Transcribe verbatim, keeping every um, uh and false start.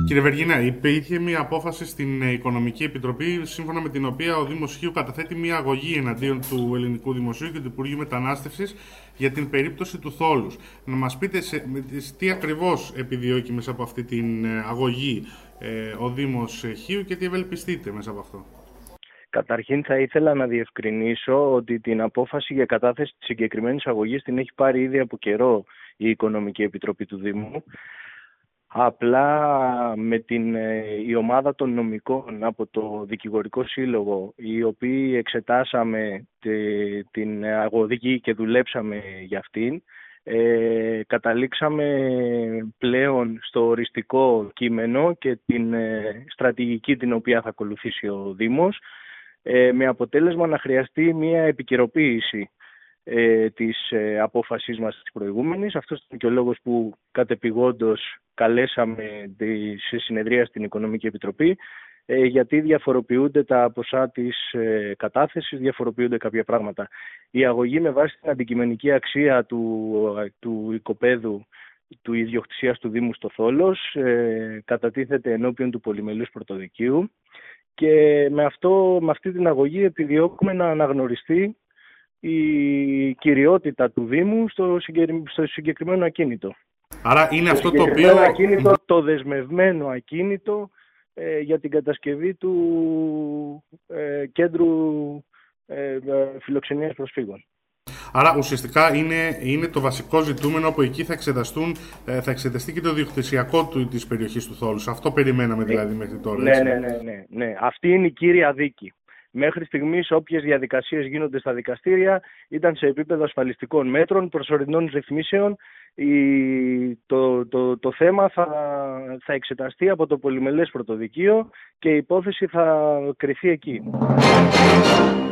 Κύριε Βεργίνα, υπήρχε μια απόφαση στην Οικονομική Επιτροπή, σύμφωνα με την οποία ο Δήμος Χίου καταθέτει μια αγωγή εναντίον του Ελληνικού Δημοσίου και του Υπουργείου Μετανάστευσης για την περίπτωση του Θόλους. Να μας πείτε σε, τι ακριβώς επιδιώκει μέσα από αυτή την αγωγή ε, ο Δήμος Χίου και τι ευελπιστείτε μέσα από αυτό. Καταρχήν θα ήθελα να διευκρινίσω ότι την απόφαση για κατάθεση της συγκεκριμένης αγωγής την έχει πάρει ήδη από καιρό η Οικονομική Επιτροπή του Δήμου. Απλά με την, η ομάδα των νομικών από το Δικηγορικό Σύλλογο, οι οποίοι εξετάσαμε τε, την αγωγή και δουλέψαμε για αυτήν, ε, καταλήξαμε πλέον στο οριστικό κείμενο και την ε, στρατηγική την οποία θα ακολουθήσει ο Δήμος, ε, με αποτέλεσμα να χρειαστεί μια επικαιροποίηση ε, της ε, απόφασής μας της προηγούμενης. Αυτός είναι και ο λόγος που κατεπηγόντως καλέσαμε τη, σε συνεδρία στην Οικονομική Επιτροπή, ε, γιατί διαφοροποιούνται τα ποσά της ε, κατάθεσης, διαφοροποιούνται κάποια πράγματα. Η αγωγή με βάση την αντικειμενική αξία του, του οικοπαίδου του ιδιοκτησίας του Δήμου στο Θόλος ε, κατατίθεται ενώπιον του Πολυμελούς Πρωτοδικείου και με, αυτό, με αυτή την αγωγή επιδιώκουμε να αναγνωριστεί η κυριότητα του Δήμου στο, στο συγκεκριμένο ακίνητο. Άρα είναι το αυτό το οποίο... ακίνητο, το δεσμευμένο ακίνητο ε, για την κατασκευή του ε, κέντρου ε, φιλοξενίας προσφύγων. Άρα ουσιαστικά είναι, είναι το βασικό ζητούμενο που εκεί θα, εξεταστούν, θα εξεταστεί και το διοκτησιακό του, της περιοχής του Θόλους. Αυτό περιμέναμε δηλαδή ε, μέχρι τώρα. Ναι, ναι, ναι, ναι, ναι. Αυτή είναι η κύρια δίκη. Μέχρι στιγμής όποιες διαδικασίες γίνονται στα δικαστήρια ήταν σε επίπεδο ασφαλιστικών μέτρων, προσωρινών ρυθμίσεων. Η, το, το, το θέμα θα, θα εξεταστεί από το Πολυμελές Πρωτοδικείο και η υπόθεση θα κριθεί εκεί.